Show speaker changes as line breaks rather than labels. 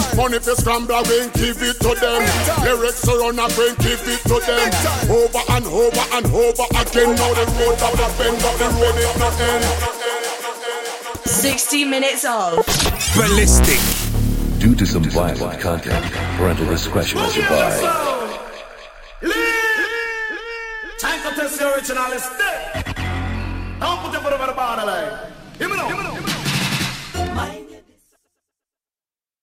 Money for scramble, we give it to them. Lyrics run up, we give it to them. Over and over and over again. Now the road up the bend, but the road is not end.
60 minutes of
Ballistic.
Due to some violent content, parental discretion is advised.
Time to test the original estate. Don't put it for the borderline. Give me now.